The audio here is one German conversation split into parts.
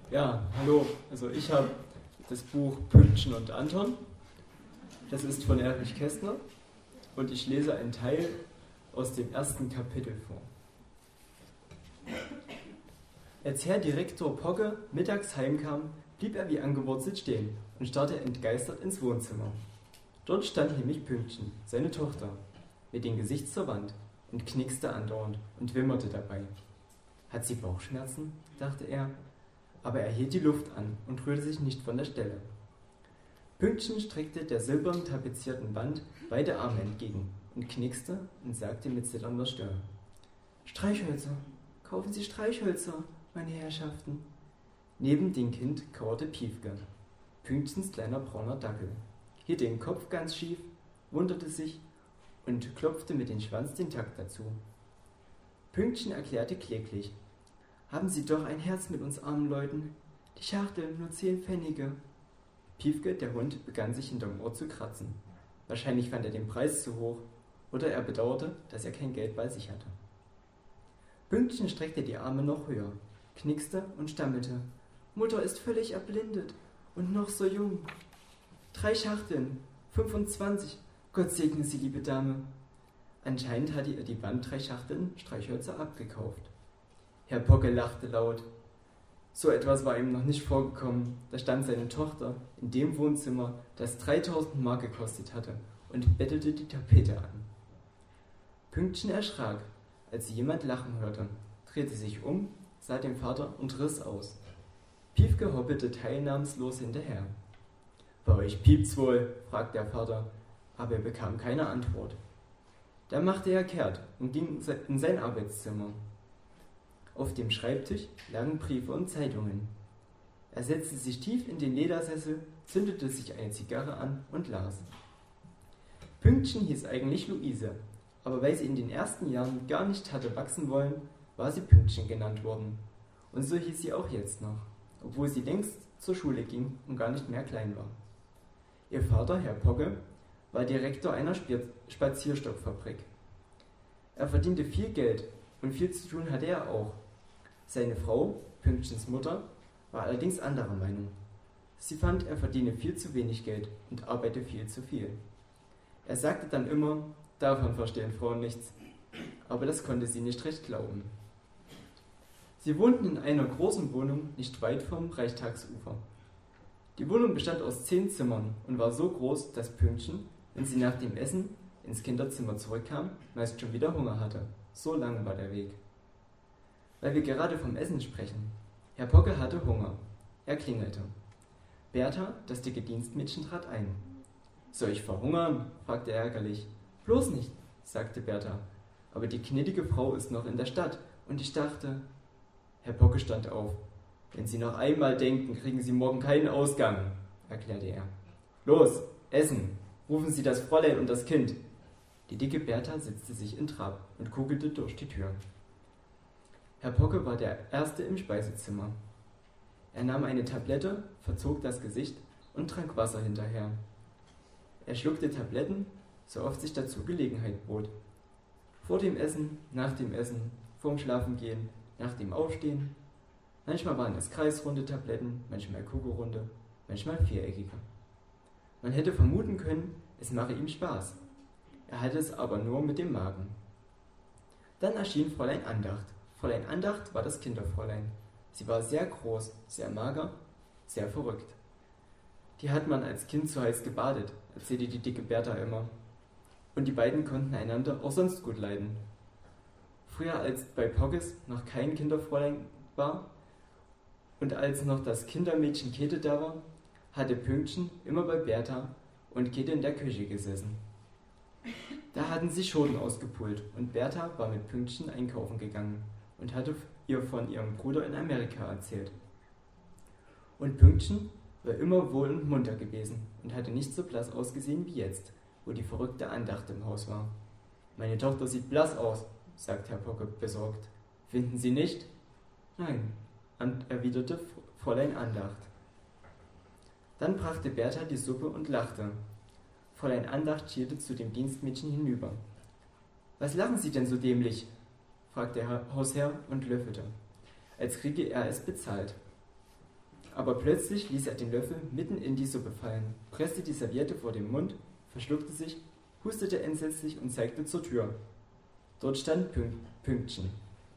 Ja, hallo. Also ich habe das Buch Pünktchen und Anton. Das ist von Erich Kästner und ich lese einen Teil aus dem ersten Kapitel vor. Als Herr Direktor Pogge mittags heimkam, blieb er wie angewurzelt stehen und starrte entgeistert ins Wohnzimmer. Dort stand nämlich Pünktchen, seine Tochter, mit dem Gesicht zur Wand und knickste andauernd und wimmerte dabei. Hat sie Bauchschmerzen? Dachte er, aber er hielt die Luft an und rührte sich nicht von der Stelle. Pünktchen streckte der silbern tapezierten Wand beide Arme entgegen und knickste und sagte mit zitternder Stimme: Streichhölzer, kaufen Sie Streichhölzer, meine Herrschaften. Neben dem Kind kauerte Piefke, Pünktchens kleiner brauner Dackel, hielt den Kopf ganz schief, wunderte sich und klopfte mit dem Schwanz den Takt dazu. Pünktchen erklärte kläglich: Haben Sie doch ein Herz mit uns armen Leuten. Die Schachtel nur 10 Pfennige. Piefke, der Hund, begann sich hinterm Ohr zu kratzen. Wahrscheinlich fand er den Preis zu hoch oder er bedauerte, dass er kein Geld bei sich hatte. Pünktchen streckte die Arme noch höher, knickste und stammelte: Mutter ist völlig erblindet und noch so jung. 3 Schachteln, 25, Gott segne Sie, liebe Dame. Anscheinend hatte ihr die Wand 3 Schachteln Streichhölzer abgekauft. Herr Pogge lachte laut. So etwas war ihm noch nicht vorgekommen. Da stand seine Tochter in dem Wohnzimmer, das 3000 Mark gekostet hatte, und bettelte die Tapete an. Pünktchen erschrak, als sie jemand lachen hörte, drehte sich um, sah den Vater und riss aus. Piefke hoppelte teilnahmslos hinterher. Bei euch piept's wohl, fragte der Vater, aber er bekam keine Antwort. Da machte er kehrt und ging in sein Arbeitszimmer. Auf dem Schreibtisch lagen Briefe und Zeitungen. Er setzte sich tief in den Ledersessel, zündete sich eine Zigarre an und las. Pünktchen hieß eigentlich Luise, aber weil sie in den ersten Jahren gar nicht hatte wachsen wollen, war sie Pünktchen genannt worden. Und so hieß sie auch jetzt noch, obwohl sie längst zur Schule ging und gar nicht mehr klein war. Ihr Vater, Herr Pogge, war Direktor einer Spazierstockfabrik. Er verdiente viel Geld und viel zu tun hatte er auch. Seine Frau, Pünktchens Mutter, war allerdings anderer Meinung. Sie fand, er verdiene viel zu wenig Geld und arbeite viel zu viel. Er sagte dann immer, davon verstehen Frauen nichts. Aber das konnte sie nicht recht glauben. Sie wohnten in einer großen Wohnung nicht weit vom Reichstagsufer. Die Wohnung bestand aus 10 Zimmern und war so groß, dass Pünktchen, wenn sie nach dem Essen ins Kinderzimmer zurückkam, meist schon wieder Hunger hatte. So lang war der Weg. Weil wir gerade vom Essen sprechen. Herr Pogge hatte Hunger. Er klingelte. Bertha, das dicke Dienstmädchen, trat ein. Soll ich verhungern? Fragte er ärgerlich. Bloß nicht, sagte Bertha. Aber die gnädige Frau ist noch in der Stadt und ich dachte... Herr Pogge stand auf. Wenn Sie noch einmal denken, kriegen Sie morgen keinen Ausgang, erklärte er. Los, essen! Rufen Sie das Fräulein und das Kind. Die dicke Bertha setzte sich in Trab und kugelte durch die Tür. Herr Pogge war der Erste im Speisezimmer. Er nahm eine Tablette, verzog das Gesicht und trank Wasser hinterher. Er schluckte Tabletten, so oft sich dazu Gelegenheit bot. Vor dem Essen, nach dem Essen, vorm Schlafengehen, nach dem Aufstehen. Manchmal waren es kreisrunde Tabletten, manchmal kugelrunde, manchmal viereckige. Man hätte vermuten können, es mache ihm Spaß. Er hatte es aber nur mit dem Magen. Dann erschien Fräulein Andacht. Fräulein Andacht war das Kinderfräulein. Sie war sehr groß, sehr mager, sehr verrückt. Die hat man als Kind zu heiß gebadet, erzählte die dicke Bertha immer. Und die beiden konnten einander auch sonst gut leiden. Früher, als bei Pogges noch kein Kinderfräulein war und als noch das Kindermädchen Käthe da war, hatte Pünktchen immer bei Bertha und Käthe in der Küche gesessen. Da hatten sie Schoten ausgepult und Bertha war mit Pünktchen einkaufen gegangen und hatte ihr von ihrem Bruder in Amerika erzählt. Und Pünktchen war immer wohl und munter gewesen und hatte nicht so blass ausgesehen wie jetzt, wo die verrückte Andacht im Haus war. Meine Tochter sieht blass aus, sagte Herr Pogge besorgt. Finden Sie nicht? Nein, erwiderte Fräulein Andacht. Dann brachte Bertha die Suppe und lachte. Fräulein Andacht schielte zu dem Dienstmädchen hinüber. Was lachen Sie denn so dämlich? Fragte der Hausherr und löffelte, als kriege er es bezahlt. Aber plötzlich ließ er den Löffel mitten in die Suppe fallen, presste die Serviette vor den Mund, verschluckte sich, hustete entsetzlich und zeigte zur Tür. Dort stand Pünktchen.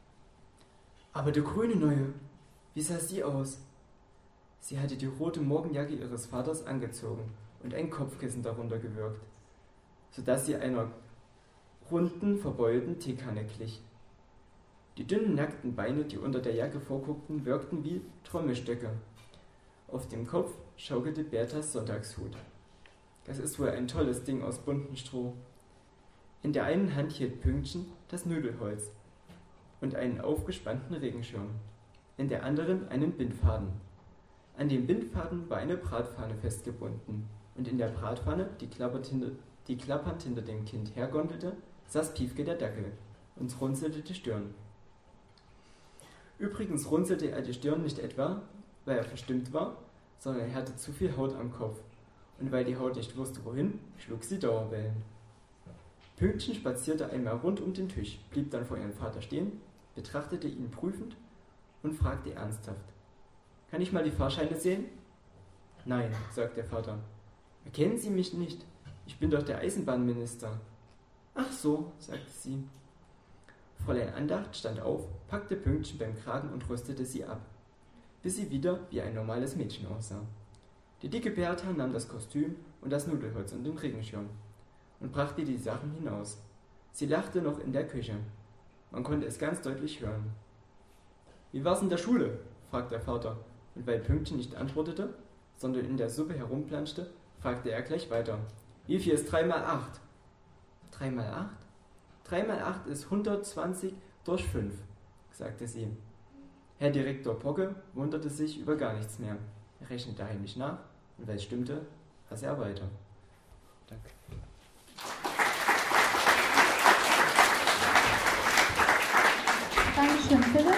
Aber du grüne Neue, wie sah sie aus? Sie hatte die rote Morgenjacke ihres Vaters angezogen und ein Kopfkissen darunter gewirkt, sodass sie einer runden, verbeulten Teekanne glich. Die dünnen, nackten Beine, die unter der Jacke vorguckten, wirkten wie Trommelstöcke. Auf dem Kopf schaukelte Berthas Sonntagshut. Das ist wohl ein tolles Ding aus buntem Stroh. In der einen Hand hielt Pünktchen das Nudelholz und einen aufgespannten Regenschirm, in der anderen einen Bindfaden. An dem Bindfaden war eine Bratpfanne festgebunden, und in der Bratpfanne, die klappernd hinter dem Kind hergondelte, saß Piefke der Dackel und runzelte die Stirn. Übrigens runzelte er die Stirn nicht etwa, weil er verstimmt war, sondern er hatte zu viel Haut am Kopf, und weil die Haut nicht wusste wohin, schlug sie Dauerwellen. Pünktchen spazierte einmal rund um den Tisch, blieb dann vor ihrem Vater stehen, betrachtete ihn prüfend und fragte ernsthaft: »Kann ich mal die Fahrscheine sehen?« »Nein«, sagte der Vater. »Erkennen Sie mich nicht? Ich bin doch der Eisenbahnminister.« »Ach so«, sagte sie. Fräulein Andacht stand auf, packte Pünktchen beim Kragen und rüstete sie ab, bis sie wieder wie ein normales Mädchen aussah. Die dicke Bertha nahm das Kostüm und das Nudelholz und den Regenschirm und brachte die Sachen hinaus. Sie lachte noch in der Küche. Man konnte es ganz deutlich hören. »Wie war's in der Schule?« fragte der Vater, und weil Pünktchen nicht antwortete, sondern in der Suppe herumplanschte, fragte er gleich weiter. »Wie viel ist 3 mal 8?« »3 mal 8? 3 mal 8 ist 120 durch 5«, sagte sie. Herr Direktor Pogge wunderte sich über gar nichts mehr. Er rechnete heimlich nach, und weil es stimmte, aß er weiter. Danke. Dankeschön, Philipp.